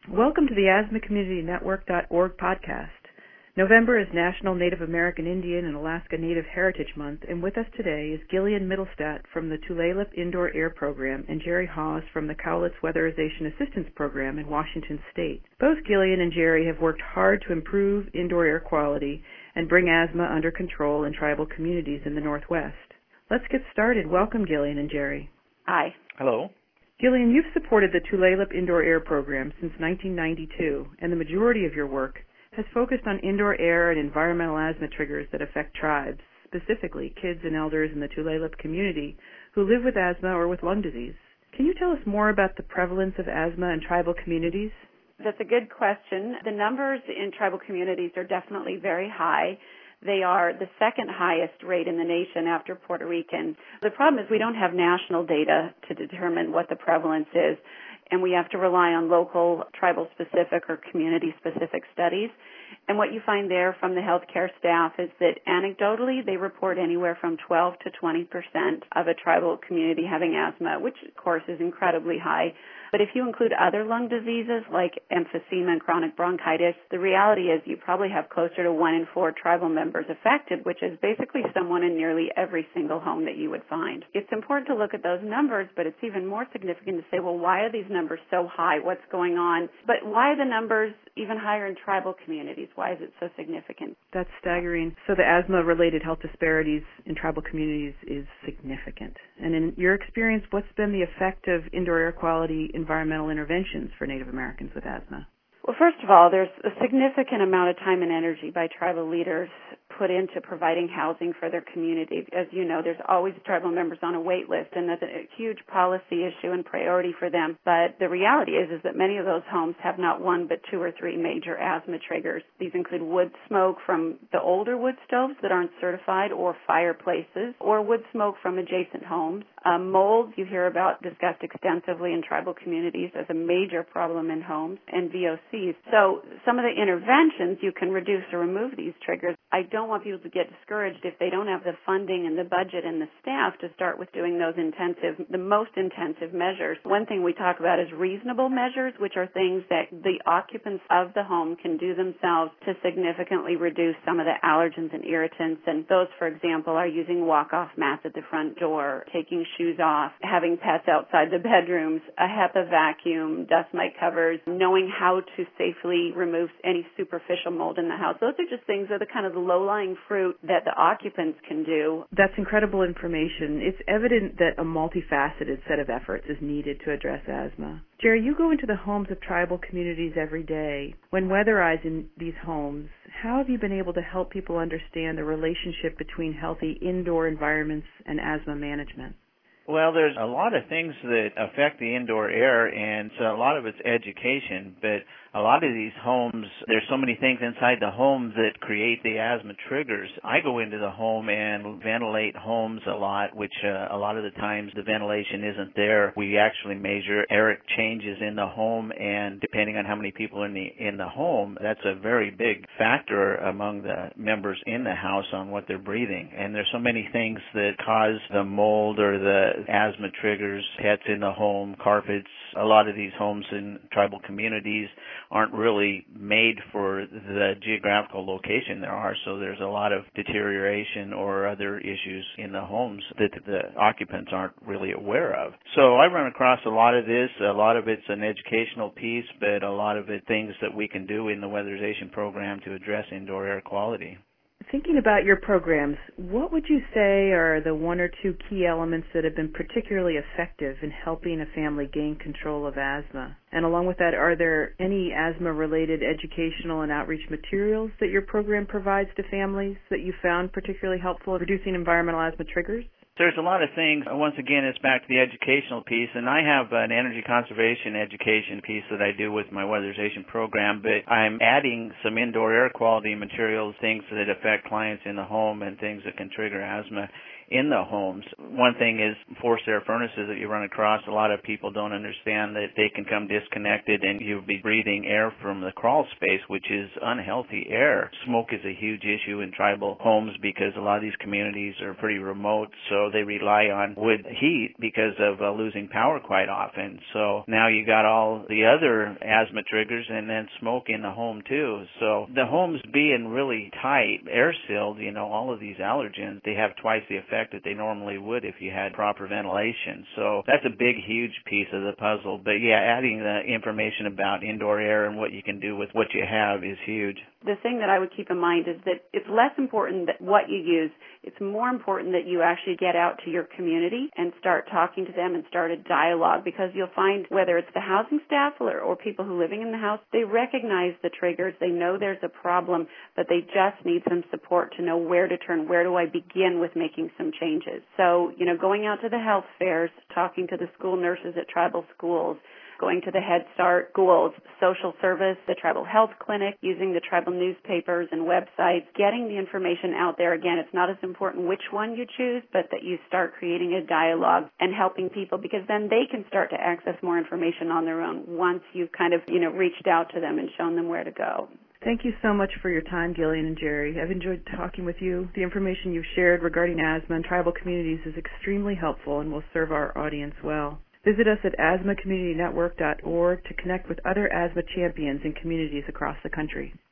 Welcome to the AsthmaCommunityNetwork.org podcast. November is National Native American Indian and Alaska Native Heritage Month, and with us today is Gillian Middlestat from the Tulalip Indoor Air Program and Jerry Hawes from the Cowlitz Weatherization Assistance Program in Washington State. Both Gillian and Jerry have worked hard to improve indoor air quality and bring asthma under control in tribal communities in the Northwest. Let's get started. Welcome, Gillian and Jerry. Hi. Hello. Gillian, you've supported the Tulalip Indoor Air Program since 1992, and the majority of your work has focused on indoor air and environmental asthma triggers that affect tribes, specifically kids and elders in the Tulalip community who live with asthma or with lung disease. Can you tell us more about the prevalence of asthma in tribal communities? That's a good question. The numbers in tribal communities are definitely very high. They are the second highest rate in the nation after Puerto Rican. The problem is we don't have national data to determine what the prevalence is, and we have to rely on local tribal-specific or community-specific studies. And what you find there from the healthcare staff is that anecdotally they report anywhere from 12 to 20% of a tribal community having asthma, which of course is incredibly high. But if you include other lung diseases like emphysema and chronic bronchitis, the reality is you probably have closer to 1 in 4 tribal members affected, which is basically someone in nearly every single home that you would find. It's important to look at those numbers, but it's even more significant to say, well, why are these numbers so high? What's going on? But why are the numbers even higher in tribal communities? Why is it so significant? That's staggering. So the asthma-related health disparities in tribal communities is significant. And in your experience, what's been the effect of indoor air quality environmental interventions for Native Americans with asthma? Well, first of all, there's a significant amount of time and energy by tribal leaders put into providing housing for their community. As you know, there's always tribal members on a wait list, and that's a huge policy issue and priority for them. But the reality is that many of those homes have not one but 2 or 3 major asthma triggers. These include wood smoke from the older wood stoves that aren't certified, or fireplaces, or wood smoke from adjacent homes. Mold, you hear about discussed extensively in tribal communities as a major problem in homes, and VOCs. So some of the interventions, you can reduce or remove these triggers. I don't want people to get discouraged if they don't have the funding and the budget and the staff to start with doing those the most intensive measures. One thing we talk about is reasonable measures, which are things that the occupants of the home can do themselves to significantly reduce some of the allergens and irritants. And those, for example, are using walk-off mats at the front door, taking shoes off, having pets outside the bedrooms, a HEPA vacuum, dust mite covers, knowing how to safely remove any superficial mold in the house. Those are just things that are the kind of the low-lying fruit that the occupants can do. That's incredible information. It's evident that a multifaceted set of efforts is needed to address asthma. Jerry, you go into the homes of tribal communities every day. When weatherizing these homes, how have you been able to help people understand the relationship between healthy indoor environments and asthma management? Well, there's a lot of things that affect the indoor air, and so a lot of it's education, but a lot of these homes, there's so many things inside the home that create the asthma triggers. I go into the home and ventilate homes a lot, which a lot of the times the ventilation isn't there. We actually measure air changes in the home, and depending on how many people are in the home, that's a very big factor among the members in the house on what they're breathing. And there's so many things that cause the mold or the asthma triggers, pets in the home, carpets. A lot of these homes in tribal communities aren't really made for the geographical location there are, so there's a lot of deterioration or other issues in the homes that the occupants aren't really aware of. So I run across a lot of this. A lot of it's an educational piece, but a lot of it things that we can do in the weatherization program to address indoor air quality. Thinking about your programs, what would you say are the 1 or 2 key elements that have been particularly effective in helping a family gain control of asthma? And along with that, are there any asthma-related educational and outreach materials that your program provides to families that you found particularly helpful in reducing environmental asthma triggers? There's a lot of things. Once again, it's back to the educational piece, and I have an energy conservation education piece that I do with my weatherization program, but I'm adding some indoor air quality materials, things that affect clients in the home and things that can trigger asthma in the homes. One thing is forced air furnaces that you run across. A lot of people don't understand that they can come disconnected and you'll be breathing air from the crawl space, which is unhealthy air. Smoke is a huge issue in tribal homes because a lot of these communities are pretty remote, so they rely on wood heat because of losing power quite often. So now you got all the other asthma triggers and then smoke in the home too. So the homes being really tight, air-sealed, all of these allergens, they have twice the effect that they normally would if you had proper ventilation. So that's a big, huge piece of the puzzle. But yeah, adding the information about indoor air and what you can do with what you have is huge. The thing that I would keep in mind is that it's less important that what you use. It's more important that you actually get out to your community and start talking to them and start a dialogue, because you'll find whether it's the housing staff or people who are living in the house, they recognize the triggers. They know there's a problem, but they just need some support to know where to turn. Where do I begin with making some changes? So, going out to the health fairs, talking to the school nurses at tribal schools, going to the Head Start schools, social service, the tribal health clinic, using the tribal newspapers and websites, getting the information out there. Again, it's not as important which one you choose, but that you start creating a dialogue and helping people, because then they can start to access more information on their own once you've kind of, reached out to them and shown them where to go. Thank you so much for your time, Gillian and Jerry. I've enjoyed talking with you. The information you've shared regarding asthma and tribal communities is extremely helpful and will serve our audience well. Visit us at asthmacommunitynetwork.org to connect with other asthma champions in communities across the country.